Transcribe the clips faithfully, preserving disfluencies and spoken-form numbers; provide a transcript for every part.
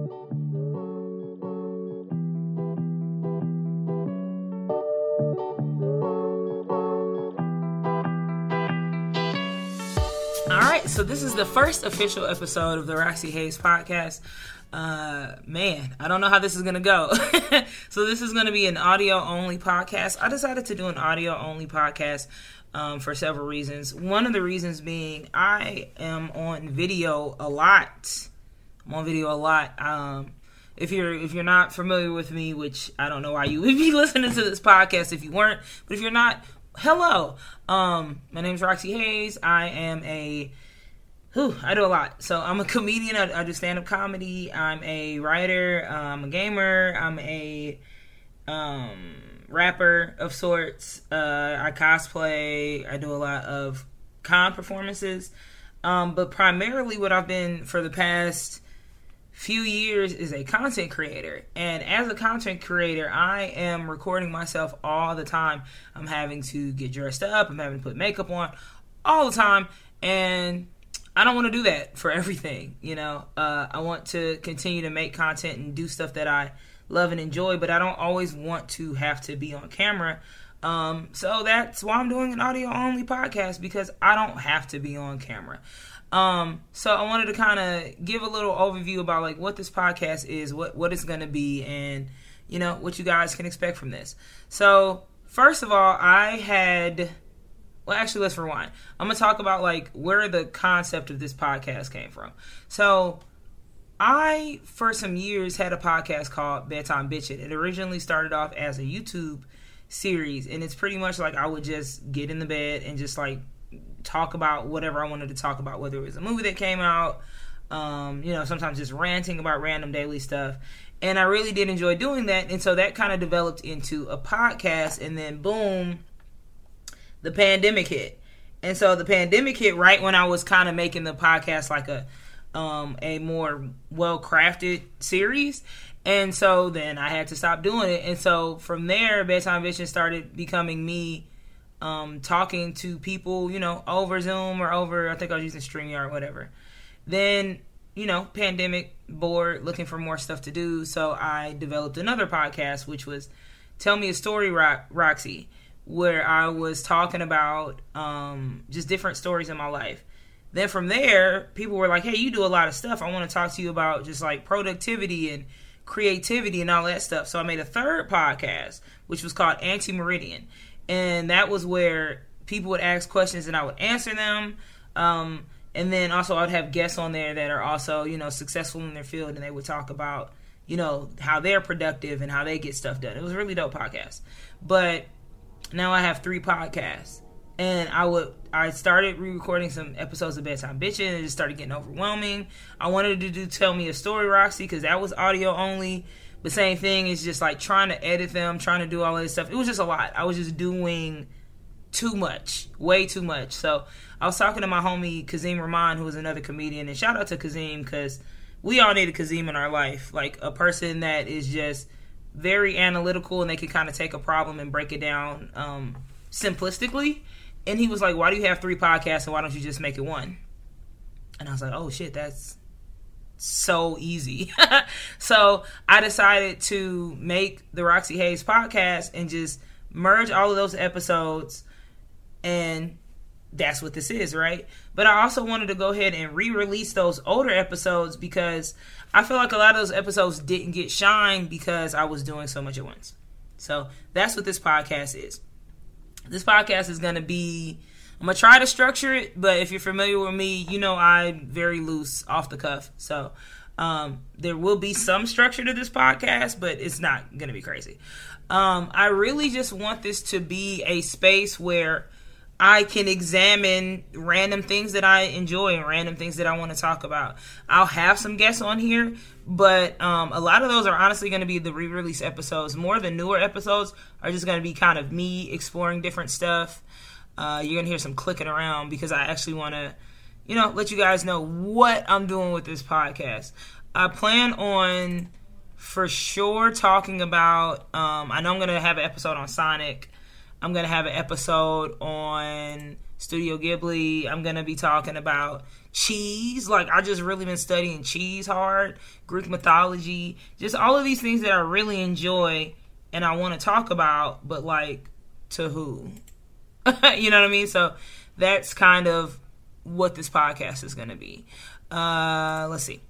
So this is the first official episode of the Roxy Hayes podcast. Uh, man, I don't know how this is going to go. So this is going to be an audio-only podcast. I decided to do an audio-only podcast um, for several reasons. One of the reasons being I am on video a lot. I'm on video a lot. Um, if you're if you're not familiar with me, which I don't know why you would be listening to this podcast if you weren't, but if you're not, hello. Um, my name is Roxy Hayes. I am a Whew, I do a lot. So I'm a comedian. I, I do stand-up comedy. I'm a writer. I'm a gamer. I'm a um, rapper of sorts. Uh, I cosplay. I do a lot of con performances. Um, but primarily what I've been for the past few years is a content creator. And as a content creator, I am recording myself all the time. I'm having to get dressed up. I'm having to put makeup on all the time. And I don't want to do that for everything, you know. Uh, I want to continue to make content and do stuff that I love and enjoy, but I don't always want to have to be on camera. Um, so that's why I'm doing an audio-only podcast, because I don't have to be on camera. Um, so I wanted to kind of give a little overview about like what this podcast is, what what it's going to be, and, you know, what you guys can expect from this. So first of all, I had... Well, actually, let's rewind. I'm going to talk about, like, where the concept of this podcast came from. So, I, for some years, had a podcast called Bedtime Bitchin'. It originally started off as a YouTube series, and it's pretty much like I would just get in the bed and just, like, talk about whatever I wanted to talk about, whether it was a movie that came out, um, you know, sometimes just ranting about random daily stuff. And I really did enjoy doing that, and so that kind of developed into a podcast, and then, boom, the pandemic hit. And so the pandemic hit right when I was kind of making the podcast like a um, a more well-crafted series. And so then I had to stop doing it. And so from there, Bedtime Bitchin' started becoming me um, talking to people, you know, over Zoom or over, I think I was using StreamYard or whatever. Then, you know, pandemic, bored, looking for more stuff to do. So I developed another podcast, which was Tell Me a Story, Ro- Roxy, where I was talking about um, just different stories in my life. Then from there, people were like, hey, you do a lot of stuff. I want to talk to you about just like productivity and creativity and all that stuff. So I made a third podcast, which was called Anti-Meridian. And that was where people would ask questions and I would answer them. Um, and then also I'd have guests on there that are also, you know, successful in their field, and they would talk about, you know, how they're productive and how they get stuff done. It was a really dope podcast. But now I have three podcasts, and I would I started re-recording some episodes of Bedtime Bitchin', and it just started getting overwhelming. I wanted to do Tell Me a Story, Roxy, because that was audio only. The same thing is just like trying to edit them, trying to do all this stuff. It was just a lot. I was just doing too much, way too much. So I was talking to my homie Kazim Rahman, who was another comedian, and shout out to Kazim, because we all need a Kazim in our life, like a person that is just very analytical, and they can kind of take a problem and break it down um, simplistically. And he was like, why do you have three podcasts, and why don't you just make it one? And I was like, oh shit, that's so easy. So I decided to make the Roxy Hayes podcast and just merge all of those episodes, and that's what this is, right? But I also wanted to go ahead and re-release those older episodes, because I feel like a lot of those episodes didn't get shine because I was doing so much at once. So that's what this podcast is. This podcast is going to be, I'm going to try to structure it, but if you're familiar with me, you know I'm very loose, off the cuff. So um, there will be some structure to this podcast, but it's not going to be crazy. Um, I really just want this to be a space where I can examine random things that I enjoy and random things that I want to talk about. I'll have some guests on here, but um, a lot of those are honestly going to be the re-release episodes. More of the newer episodes are just going to be kind of me exploring different stuff. Uh, you're going to hear some clicking around because I actually want to, you know, let you guys know what I'm doing with this podcast. I plan on, for sure, talking about, um, I know I'm going to have an episode on Sonic. I'm going to have an episode on Studio Ghibli. I'm going to be talking about cheese. Like, I just really been studying cheese hard, Greek mythology, just all of these things that I really enjoy and I want to talk about, but like, to who? You know what I mean? So that's kind of what this podcast is going to be. Uh, let's see.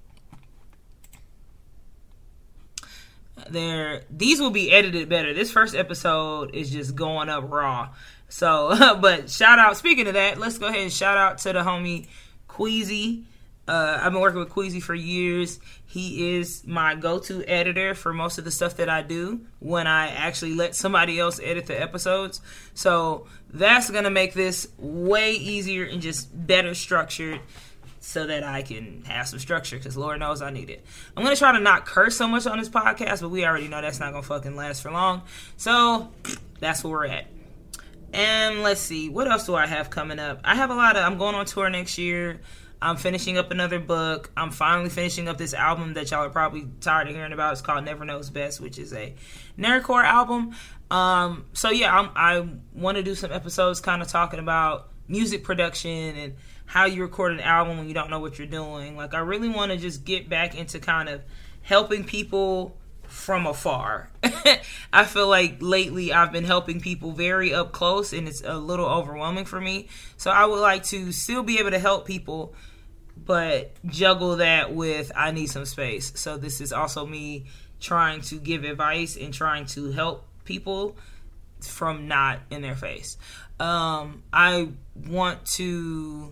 There, these will be edited better. This first episode is just going up raw. So, but shout out, speaking of that, let's go ahead and shout out to the homie Queasy. Uh, I've been working with Queasy for years. He is my go-to editor for most of the stuff that I do when I actually let somebody else edit the episodes. So that's going to make this way easier and just better structured so that I can have some structure, because Lord knows I need it. I'm going to try to not curse so much on this podcast, but we already know that's not going to fucking last for long. So that's where we're at. And let's see, what else do I have coming up? I have a lot of, I'm going on tour next year. I'm finishing up another book. I'm finally finishing up this album that y'all are probably tired of hearing about. It's called Never Knows Best, which is a nerdcore album. Um, so yeah, I'm, I want to do some episodes kind of talking about music production and how you record an album when you don't know what you're doing. Like, I really want to just get back into kind of helping people from afar. I feel like lately I've been helping people very up close, and it's a little overwhelming for me. So I would like to still be able to help people, but juggle that with I need some space. So this is also me trying to give advice and trying to help people from not in their face. Um, I want to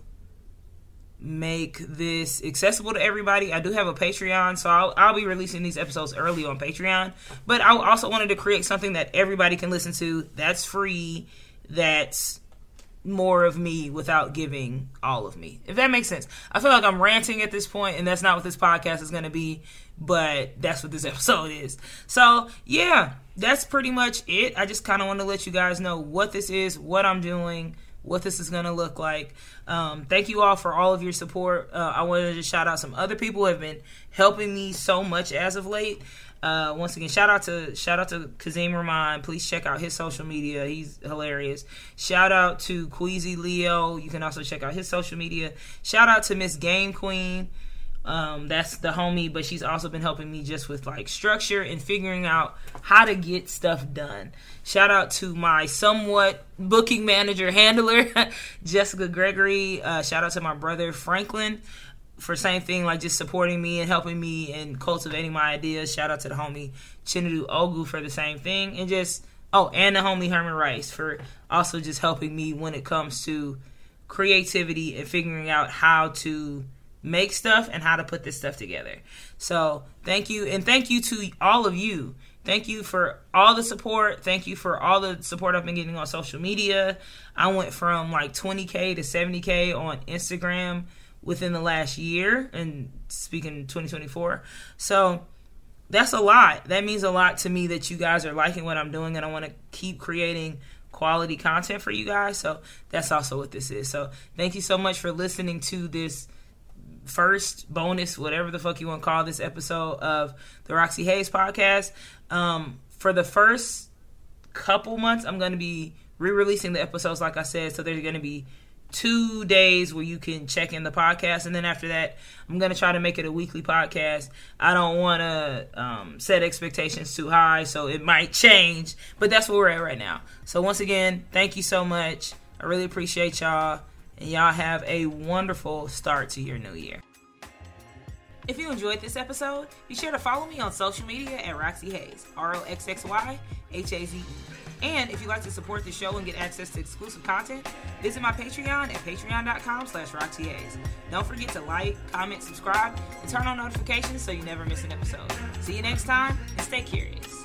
make this accessible to everybody. I do have a Patreon, so I'll, I'll be releasing these episodes early on Patreon, but I also wanted to create something that everybody can listen to, that's free, that's more of me without giving all of me, if that makes sense. I feel like I'm ranting at this point, and that's not what this podcast is going to be, but that's what this episode is. So yeah, that's pretty much it. I just kind of want to let you guys know what this is, what I'm doing, what this is going to look like. Um, thank you all for all of your support. Uh, I wanted to just shout out some other people who have been helping me so much as of late. Uh, once again, shout out to shout out to Kazim Rahman. Please check out his social media. He's hilarious. Shout out to Queasy Leo. You can also check out his social media. Shout out to Miss Game Queen. Um, that's the homie, but she's also been helping me just with like structure and figuring out how to get stuff done. Shout out to my somewhat booking manager handler, Jessica Gregory. Uh, shout out to my brother Franklin for same thing, like just supporting me and helping me and cultivating my ideas. Shout out to the homie Chinedu Ogu for the same thing, and just oh, and the homie Herman Rice for also just helping me when it comes to creativity and figuring out how to make stuff and how to put this stuff together. So thank you, and thank you to all of you. Thank you for all the support. Thank you for all the support I've been getting on social media. I went from like twenty K to seventy K on Instagram within the last year, and speaking twenty twenty-four. So that's a lot. That means a lot to me that you guys are liking what I'm doing, and I want to keep creating quality content for you guys. So that's also what this is. So thank you so much for listening to this first bonus, whatever the fuck you want to call this episode of the Roxy Hayes podcast. Um, for the first couple months, I'm going to be re-releasing the episodes, like I said, so there's going to be two days where you can check in the podcast, and then after that, I'm going to try to make it a weekly podcast. I don't want to um, set expectations too high, so it might change, but that's where we're at right now. So once again, thank you so much. I really appreciate y'all. And y'all have a wonderful start to your new year. If you enjoyed this episode, be sure to follow me on social media at Roxy Hayes, R O X X Y H A Z E. And if you'd like to support the show and get access to exclusive content, visit my Patreon at patreon.com slash Roxy Hayes. Don't forget to like, comment, subscribe, and turn on notifications so you never miss an episode. See you next time, and stay curious.